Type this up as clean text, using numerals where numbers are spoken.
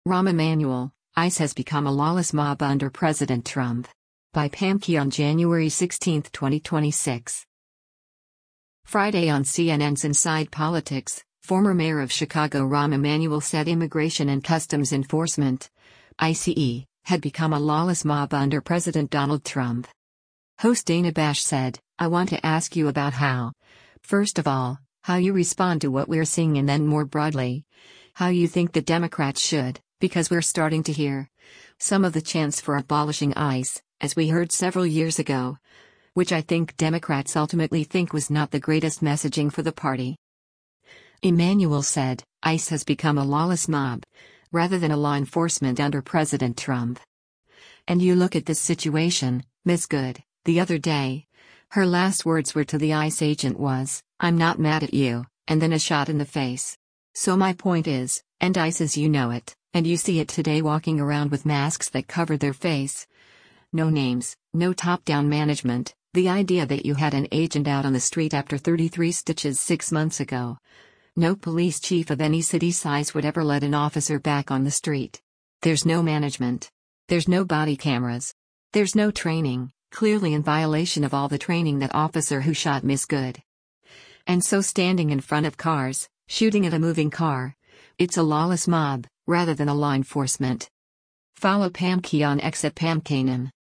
Rahm Emanuel, ICE has become a lawless mob under President Trump. By Pam Key on January 16, 2026. Friday on CNN's Inside Politics, former mayor of Chicago Rahm Emanuel said Immigration and Customs Enforcement, ICE, had become a lawless mob under President Donald Trump. Host Dana Bash said, "I want to ask you about first of all, how you respond to what we're seeing, and then more broadly, how you think the Democrats should, because we're starting to hear some of the chants for abolishing ICE, as we heard several years ago, which I think Democrats ultimately think was not the greatest messaging for the party." Emanuel said, ICE has become a lawless mob, rather than a law enforcement under President Trump. And you look at this situation, Ms. Good, the other day. Her last words were to the ICE agent was, "I'm not mad at you," and then a shot in the face. So my point is, and ICE as you know it, and you see it today walking around with masks that cover their face. No names, no top-down management, the idea that you had an agent out on the street after 33 stitches 6 months ago. No police chief of any city size would ever let an officer back on the street. There's no management. There's no body cameras. There's no training, clearly in violation of all the training that officer who shot Ms. Good. And so standing in front of cars, shooting at a moving car. It's a lawless mob, rather than a law enforcement. Follow Pam Key on X at Pam Kanan.